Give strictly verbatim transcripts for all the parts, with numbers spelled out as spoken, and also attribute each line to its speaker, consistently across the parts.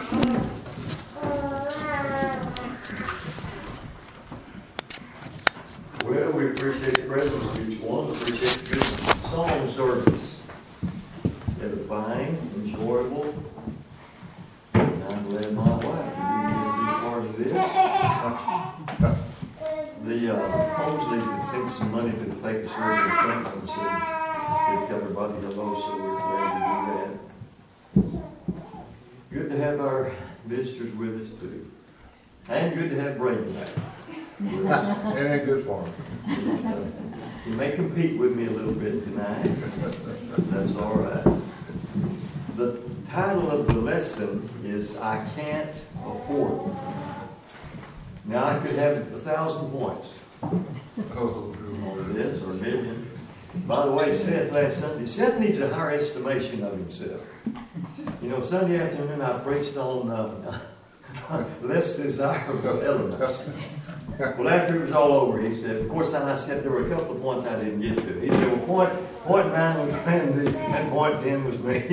Speaker 1: Well, we appreciate the presence of each one. Appreciate the good song service. Edifying, enjoyable. And I'm glad my wife can be a part of this. The uh, Homesleys that sent some money to the Quaker Service in Franklin said, said tell everybody hello, so we're glad to do that. Good to have our visitors with us too. And good to have Brady back.
Speaker 2: And good for him.
Speaker 1: So, you may compete with me a little bit tonight. That's all right. The title of the lesson is I Can't Afford It. Now I could have a thousand points.
Speaker 2: Oh,
Speaker 1: Or this, or a million. By the way, Seth last Sunday, Seth needs a higher estimation of himself. You know, Sunday afternoon I preached on uh, less desirable elements. Well, after it was all over, he said, of course, I said there were a couple of points I didn't get to. He said, well, point, point nine was Randy, and point ten was me.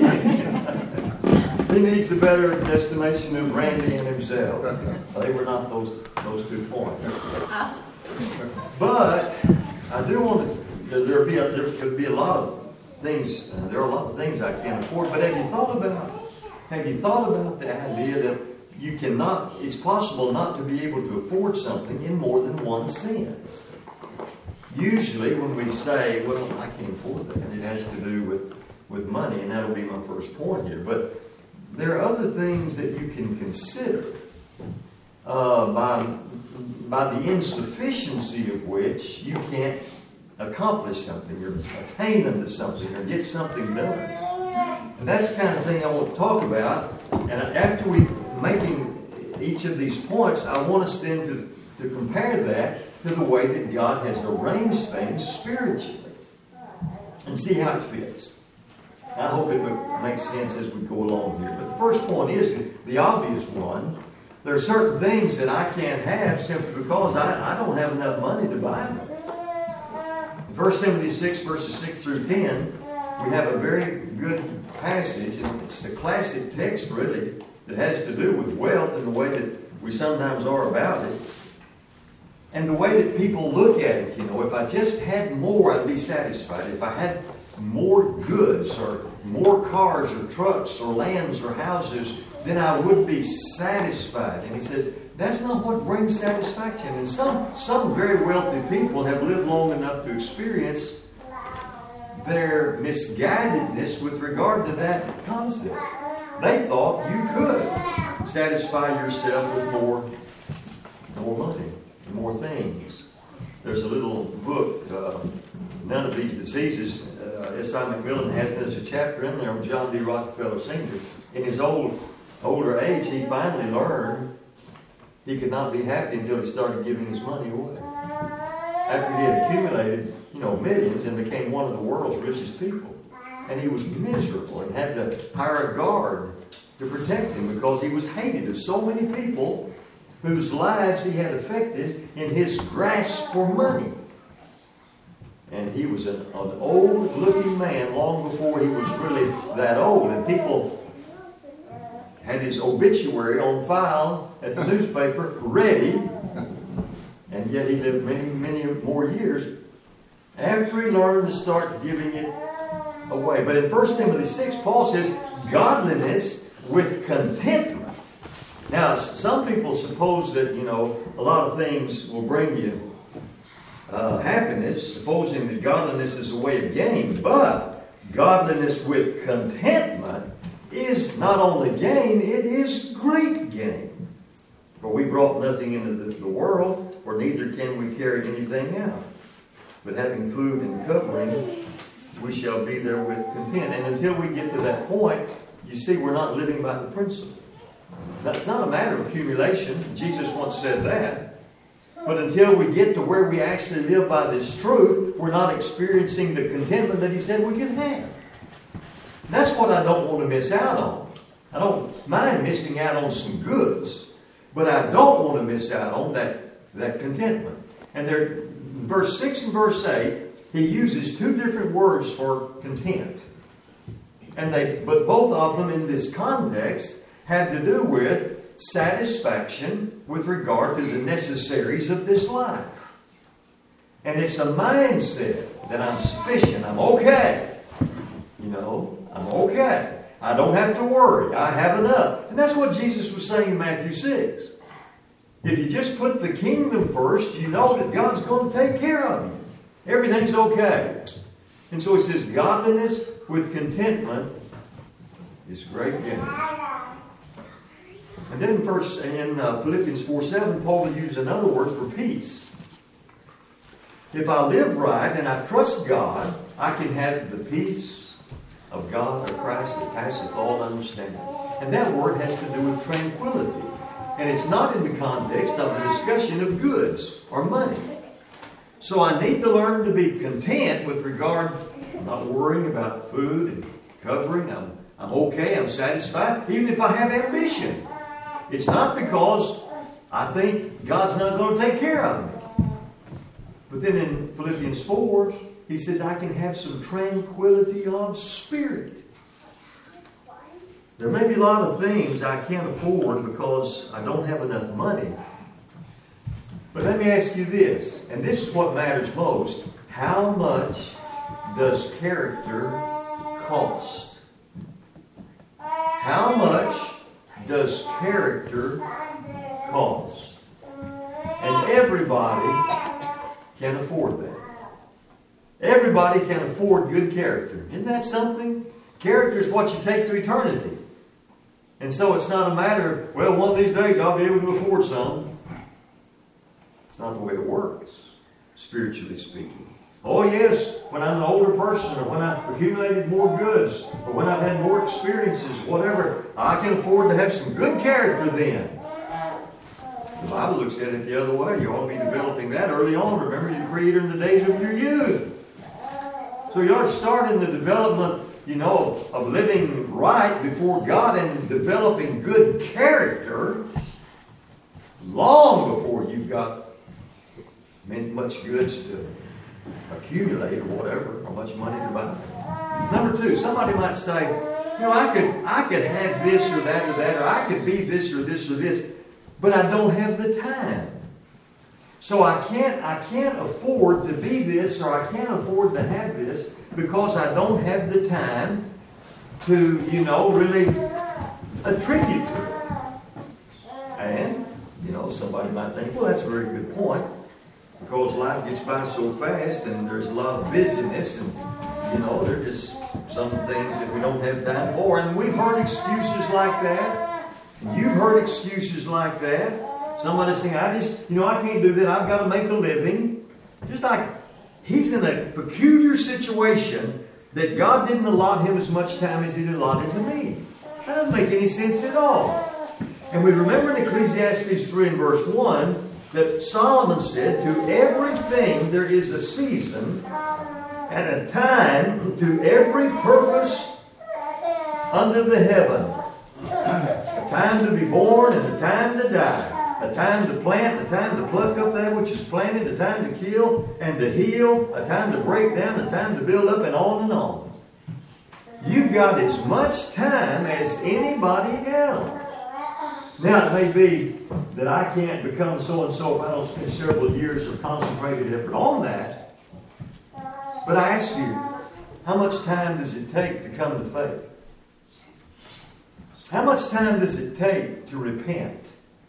Speaker 1: He needs a better estimation of Randy and himself. They were not those those two points. But I do want to, there be a, there could be a lot of things, uh, there are a lot of things I can't afford, but have you thought about, have you thought about the idea that you cannot, it's possible not to be able to afford something in more than one sense. Usually when we say, well, I can't afford that, it has to do with, with money, and that'll be my first point here. But there are other things that you can consider uh, by, by the insufficiency of which you can't accomplish something, or attain unto something, or get something done. And that's the kind of thing I want to talk about. And after we making each of these points, I want us then to, to compare that to the way that God has arranged things spiritually and see how it fits. I hope it makes sense as we go along here. But the first point is the, the obvious one. There are certain things that I can't have simply because I, I don't have enough money to buy them. In First Timothy six, verses six through ten, we have a very good passage, and it's a classic text really, that has to do with wealth and the way that we sometimes are about it. And the way that people look at it, you know, if I just had more, I'd be satisfied. If I had more goods or more cars or trucks or lands or houses, then I would be satisfied. And he says, that's not what brings satisfaction. And some, some very wealthy people have lived long enough to experience their misguidedness with regard to that concept. They thought you could satisfy yourself with more, more money, more things. There's a little book, uh, None of These Diseases. Uh, S I McMillan has, there's a chapter in there on John D. Rockefeller Senior In his old, older age, he finally learned he could not be happy until he started giving his money away. After he had accumulated, you know, millions and became one of the world's richest people. And he was miserable and had to hire a guard to protect him because he was hated of so many people whose lives he had affected in his grasp for money. And he was an, an old-looking man long before he was really that old. And people had his obituary on file at the newspaper ready. And yet he lived many, many more years after he learned to start giving it away. But in First Timothy six, Paul says, godliness with contentment. Now, some people suppose that, you know, a lot of things will bring you uh, happiness, supposing that godliness is a way of gain. But godliness with contentment is not only gain, it is great gain. For we brought nothing into the, the world, for neither can we carry anything out. But having food and covering, we shall be there with content. And until we get to that point, you see, we're not living by the principle. Now, it's not a matter of accumulation. Jesus once said that. But until we get to where we actually live by this truth, we're not experiencing the contentment that he said we can have. And that's what I don't want to miss out on. I don't mind missing out on some goods, but I don't want to miss out on that, that contentment. And there, verse six and verse eight, he uses two different words for content. And they, but both of them in this context had to do with satisfaction with regard to the necessaries of this life. And it's a mindset that I'm sufficient, I'm okay. You know, I'm okay. I don't have to worry. I have enough. And that's what Jesus was saying in Matthew six. If you just put the kingdom first, you know that God's going to take care of you. Everything's okay. And so he says, godliness with contentment is great gain. And then in, first, in uh, Philippians four seven, Paul will use another word for peace. If I live right and I trust God, I can have the peace of God or Christ that passeth all understanding. And that word has to do with tranquility. And it's not in the context of the discussion of goods or money. So I need to learn to be content with regard, I'm not worrying about food and covering. I'm, I'm okay, I'm satisfied, even if I have ambition. It's not because I think God's not going to take care of me. But then in Philippians four, he says, I can have some tranquility of spirit. There may be a lot of things I can't afford because I don't have enough money. But let me ask you this, and this is what matters most. How much does character cost? How much does character cost? And everybody can afford that. Everybody can afford good character. Isn't that something? Character is what you take to eternity. And so it's not a matter of, well, one of these days I'll be able to afford some. It's not the way it works, spiritually speaking. Oh yes, when I'm an older person, or when I've accumulated more goods, or when I've had more experiences, whatever, I can afford to have some good character then. The Bible looks at it the other way. You ought to be developing that early on. Remember your Creator in the days of your youth. So you ought to start in the development, you know, of living right before God and developing good character long before you've got much goods to accumulate or whatever, or much money to buy. Number two, somebody might say, you know, I could, I could have this or that or that, or I could be this or this or this, but I don't have the time. So I can't, I can't afford to be this, or I can't afford to have this because I don't have the time to, you know, really attribute to it. And, you know, somebody might think, well, that's a very good point, because life gets by so fast and there's a lot of busyness, and, you know, there are just some things that we don't have time for. And we've heard excuses like that. You've heard excuses like that. Somebody saying, I just, you know, I can't do that. I've got to make a living. Just like he's in a peculiar situation that God didn't allot him as much time as he did allotted to me. That doesn't make any sense at all. And we remember in Ecclesiastes three and verse one that Solomon said, to everything there is a season and a time to every purpose under the heaven. A time to be born and a time to die. A time to plant, a time to pluck up that which is planted, a time to kill and to heal, a time to break down, a time to build up, and on and on. You've got as much time as anybody else. Now, it may be that I can't become so-and-so if I don't spend several years of concentrated effort on that. But I ask you, how much time does it take to come to faith? How much time does it take to repent?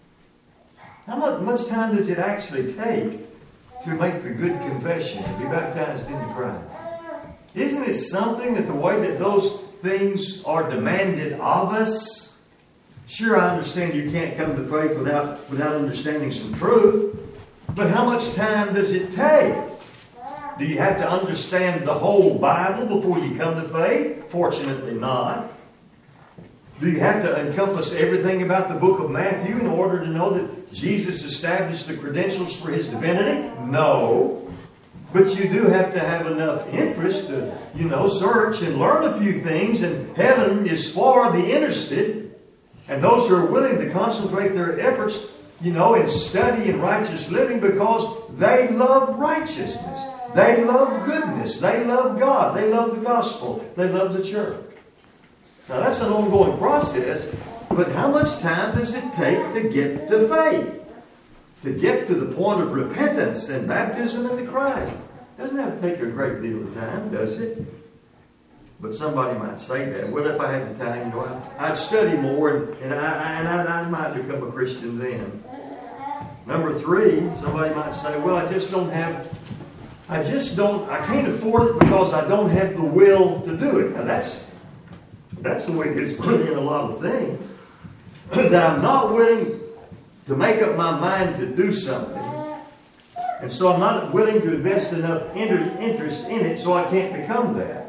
Speaker 1: How much time does it actually take to make the good confession and be baptized into Christ? Isn't it something that the way that those things are demanded of us? Sure, I understand you can't come to faith without, without understanding some truth. But how much time does it take? Do you have to understand the whole Bible before you come to faith? Fortunately not. Do you have to encompass everything about the book of Matthew in order to know that Jesus established the credentials for His divinity? No. But you do have to have enough interest to, you know, search and learn a few things. And heaven is for the interested. And those who are willing to concentrate their efforts, you know, in study and righteous living, because they love righteousness. They love goodness. They love God. They love the gospel. They love the church. Now that's an ongoing process, But how much time does it take to get to faith? To get to the point of repentance and baptism into Christ? Doesn't have to take a great deal of time, does it? But somebody might say that. Well, if I had the time, you know, I'd study more and, and, I, and I, I might become a Christian then. Number three, somebody might say, well, I just don't have, I just don't, I can't afford it because I don't have the will to do it. Now that's, that's the way it gets put in a lot of things. That I'm not willing to make up my mind to do something. And so I'm not willing to invest enough interest in it so I can't become that.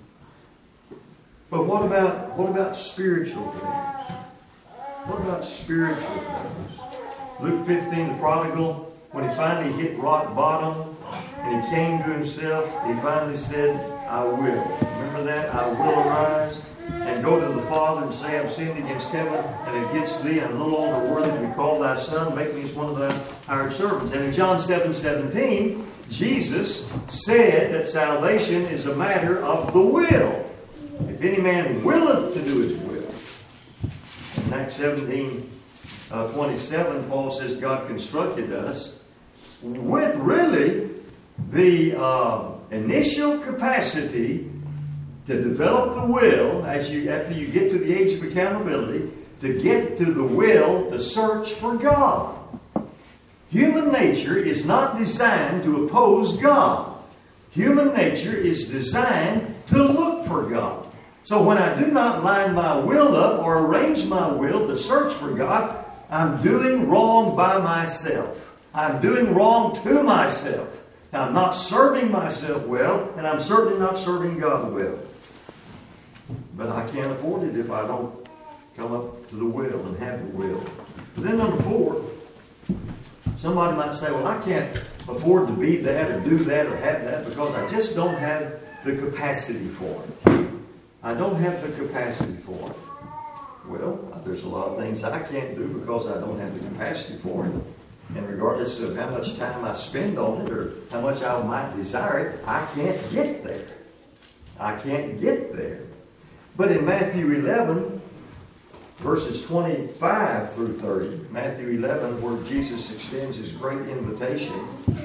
Speaker 1: But what about what about spiritual things? What about spiritual things? Luke fifteen, the prodigal, when he finally hit rock bottom and he came to himself, he finally said, I will. Remember that? I will arise and go to the Father and say, I've sinned against heaven and against thee. I'm no longer worthy to be called thy son. Make me as one of thy hired servants. And in John seven seventeen, Jesus said that salvation is a matter of the will. If any man willeth to do his will. In Acts seventeen twenty-seven, Paul says God constructed us with really the uh, initial capacity to develop the will as you after you get to the age of accountability, to get to the will to search for God. Human nature is not designed to oppose God. Human nature is designed to look for God. So when I do not line my will up or arrange my will to search for God, I'm doing wrong by myself. I'm doing wrong to myself. I'm not serving myself well, and I'm certainly not serving God well. But I can't afford it if I don't come up to the will and have the will. But then number four, somebody might say, well, I can't afford to be that or do that or have that because I just don't have the capacity for it. I don't have the capacity for it. Well, there's a lot of things I can't do because I don't have the capacity for it. And regardless of how much time I spend on it or how much I might desire it, I can't get there. I can't get there. But in Matthew eleven, verses twenty-five through thirty, Matthew eleven, where Jesus extends his great invitation,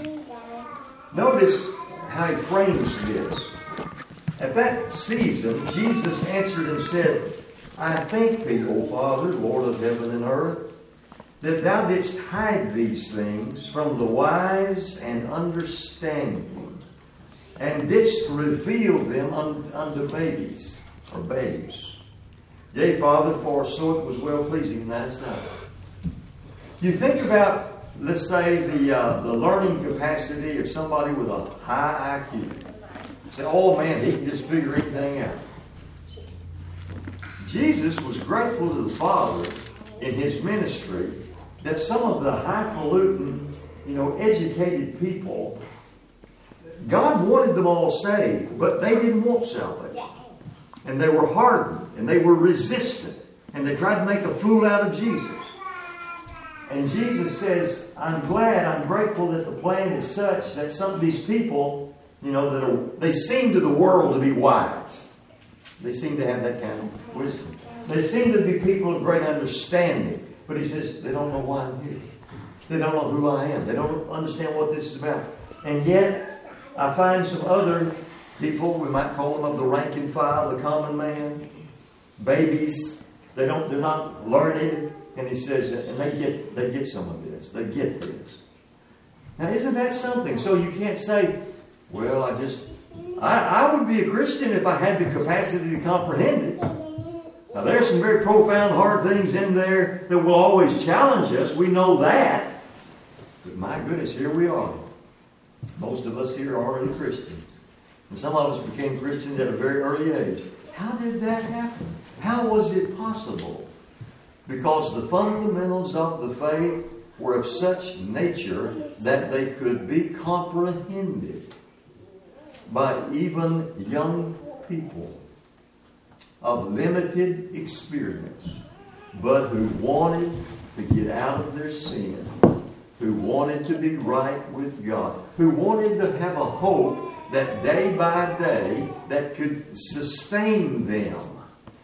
Speaker 1: notice how he frames this. At that season, Jesus answered and said, I thank thee, O Father, Lord of heaven and earth, that thou didst hide these things from the wise and understanding, and didst reveal them unto babies, or babes. Yea, Father, for so it was well-pleasing in thy sight. You think about, let's say, the uh, the learning capacity of somebody with a high I Q. Say, oh man, he can just figure anything out. Jesus was grateful to the Father in his ministry that some of the highfalutin, you know, educated people, God wanted them all saved, but they didn't want salvation. And they were hardened, and they were resistant, and they tried to make a fool out of Jesus. And Jesus says, I'm glad, I'm grateful that the plan is such that some of these people, you know, that are, they seem to the world to be wise. They seem to have that kind of wisdom. They seem to be people of great understanding. But he says, they don't know why I'm here. They don't know who I am. They don't understand what this is about. And yet, I find some other people, we might call them of the rank and file, the common man, babies. They don't, they're not learned. And he says, and they get, they get some of this. They get this. Now, isn't that something? So you can't say, well, I just, I, I would be a Christian if I had the capacity to comprehend it. Now, there's some very profound, hard things in there that will always challenge us. We know that. But my goodness, here we are. Most of us here are already Christians. And some of us became Christians at a very early age. How did that happen? How was it possible? Because the fundamentals of the faith were of such nature that they could be comprehended by even young people of limited experience, but who wanted to get out of their sins, who wanted to be right with God, who wanted to have a hope that day by day that could sustain them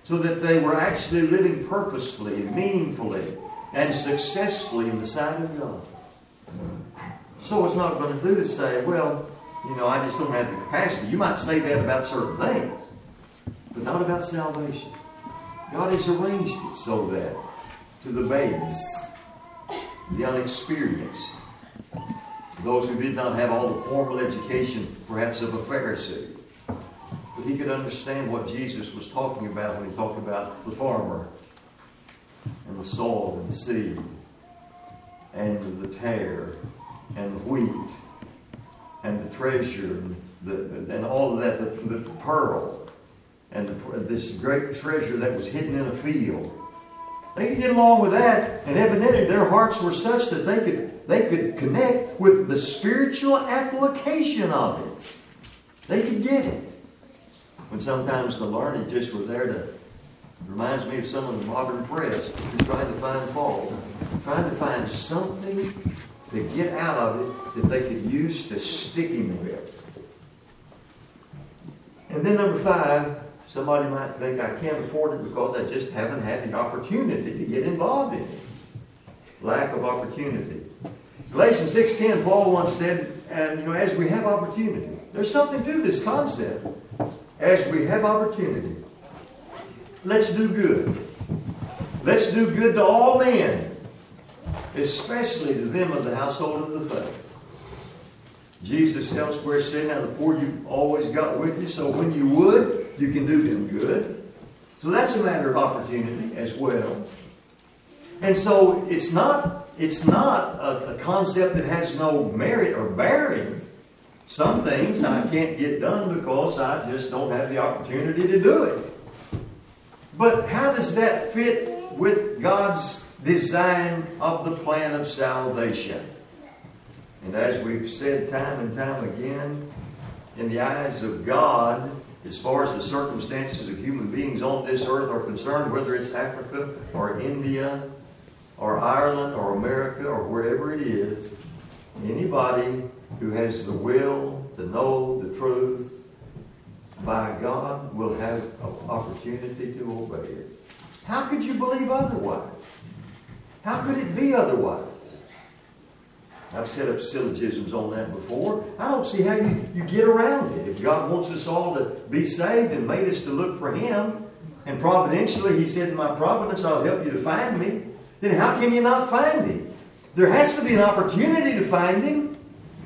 Speaker 1: so that they were actually living purposefully, meaningfully, and successfully in the sight of God. So it's not going to do to say, well, you know, I just don't have the capacity. You might say that about certain things, but not about salvation. God has arranged it so that to the babes, the unexperienced, those who did not have all the formal education, perhaps of a Pharisee, but he could understand what Jesus was talking about when he talked about the farmer and the soil and the seed and the tare and the wheat and the treasure and, the, and all of that, the, the pearl and the, this great treasure that was hidden in a field. They could get along with that, and evidently their hearts were such that they could they could connect with the spiritual application of it. They could get it. When sometimes the learned just were there to, it reminds me of some of the modern press who's trying to find fault, trying to find something to get out of it that they could use to stick him with. And then number five, somebody might think I can't afford it because I just haven't had the opportunity to get involved in it. Lack of opportunity. Galatians six ten, Paul once said, and you know, as we have opportunity, there's something to this concept. As we have opportunity, let's do good. Let's do good to all men, especially to them of the household of the faith. Jesus elsewhere said, now the poor you always got with you, so when you would, you can do them good. So that's a matter of opportunity as well. And so it's not, it's not a, a concept that has no merit or bearing. Some things I can't get done because I just don't have the opportunity to do it. But how does that fit with God's design of the plan of salvation? And as we've said time and time again, in the eyes of God, as far as the circumstances of human beings on this earth are concerned, whether it's Africa or India or Ireland or America or wherever it is, anybody who has the will to know the truth by God will have an opportunity to obey it. How could you believe otherwise? How could it be otherwise? I've set up syllogisms on that before. I don't see how you, you get around it. If God wants us all to be saved and made us to look for Him, and providentially He said, in my providence I'll help you to find me, then how can you not find Him? There has to be an opportunity to find Him.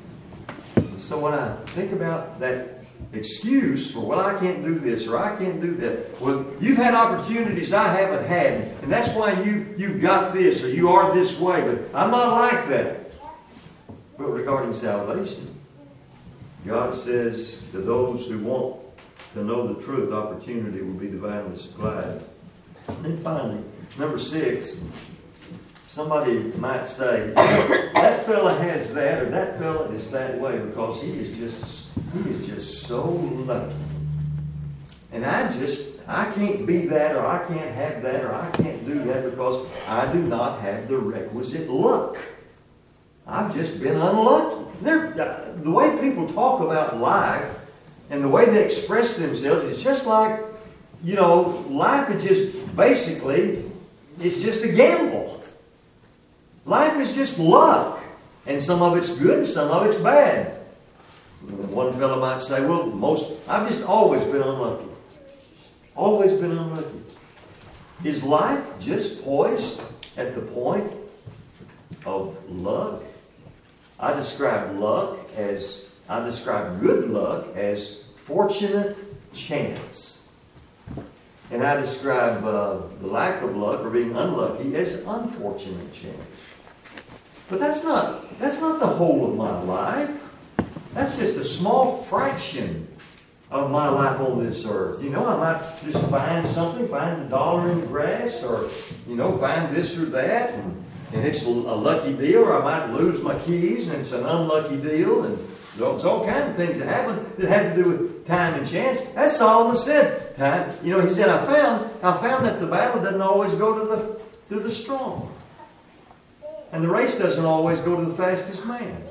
Speaker 1: So when I think about that excuse for, well, I can't do this or I can't do that. Well, you've had opportunities I haven't had, and that's why you, you've got this or you are this way, but I'm not like that. But regarding salvation, God says to those who want to know the truth, opportunity will be divinely supplied. And then finally, number six, somebody might say, that fella has that or that fella is that way because he is just he is just so lucky. And I just, I can't be that or I can't have that or I can't do that because I do not have the requisite luck. I've just been unlucky. They're, the way people talk about life and the way they express themselves is just like, you know, life is just basically, it's just a gamble. Life is just luck. And some of it's good and some of it's bad. One fellow might say, well, most, I've just always been unlucky. Always been unlucky. Is life just poised at the point of luck? I describe luck as, I describe good luck as fortunate chance. And I describe uh, the lack of luck or being unlucky as unfortunate chance. But that's not, that's not the whole of my life. That's just a small fraction of my life on this earth. You know, I might just find something, find a dollar in the grass, or, you know, find this or that, and, and it's a lucky deal, or I might lose my keys, and it's an unlucky deal, and there's all kinds of things that happen that have to do with time and chance. That's Solomon said. Time, you know, he said, I found, I found that the battle doesn't always go to the, to the strong. And the race doesn't always go to the fastest man.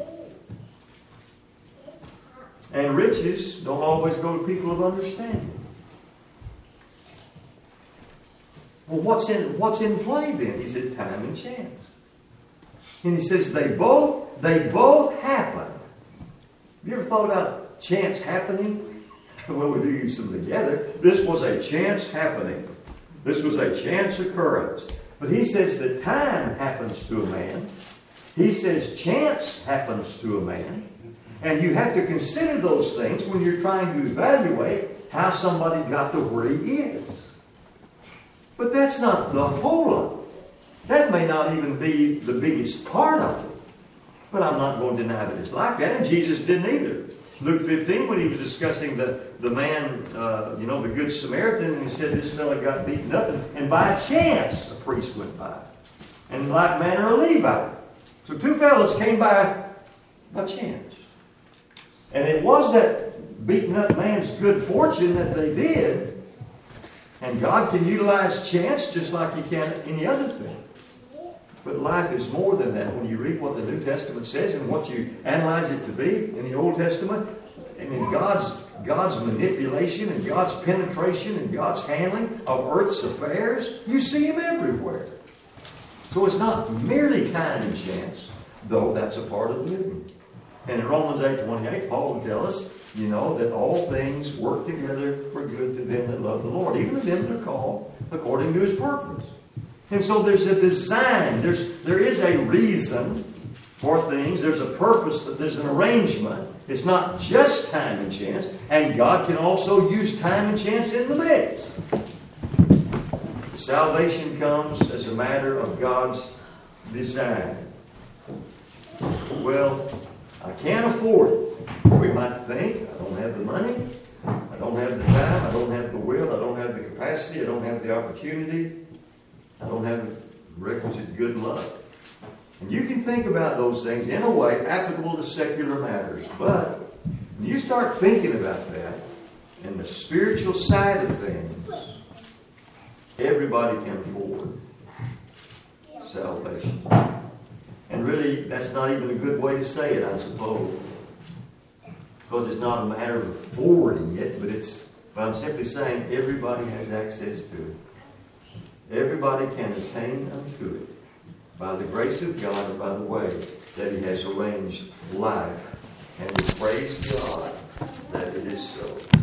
Speaker 1: And riches don't always go to people of understanding. Well, what's in, what's in play then? He said, time and chance. And he says, they both, they both happen. Have you ever thought about chance happening? Well, we do use them together. This was a chance happening. This was a chance occurrence. But he says that time happens to a man. He says chance happens to a man. And you have to consider those things when you're trying to evaluate how somebody got to where he is. But that's not the whole of it. That may not even be the biggest part of it. But I'm not going to deny that it's like that. And Jesus didn't either. Luke fifteen, when he was discussing the, the man, uh, you know, the Good Samaritan, and he said this fellow got beaten up, and, and by chance a priest went by. And in like manner a Levite. So two fellows came by by chance. And it was that beaten up man's good fortune that they did. And God can utilize chance just like He can any other thing. But life is more than that. When you read what the New Testament says and what you analyze it to be in the Old Testament, and in God's, God's manipulation and God's penetration and God's handling of earth's affairs, you see Him everywhere. So it's not merely time and chance, though that's a part of living. And in Romans eight twenty-eight, Paul will tell us, you know, that all things work together for good to them that love the Lord, even to them that are called according to His purpose. And so there's a design. There's, there is a reason for things. There's a purpose. There's an arrangement. It's not just time and chance. And God can also use time and chance in the mix. Salvation comes as a matter of God's design. Well, I can't afford it. We might think, I don't have the money. I don't have the time. I don't have the will. I don't have the capacity. I don't have the opportunity. I don't have the requisite good luck. And you can think about those things in a way applicable to secular matters. But when you start thinking about that and the spiritual side of things, everybody can afford salvation. And really, that's not even a good way to say it, I suppose. Because it's not a matter of forwarding it, but it's, but I'm simply saying everybody has access to it. Everybody can attain unto it by the grace of God and by the way that He has arranged life. And we praise God that it is so.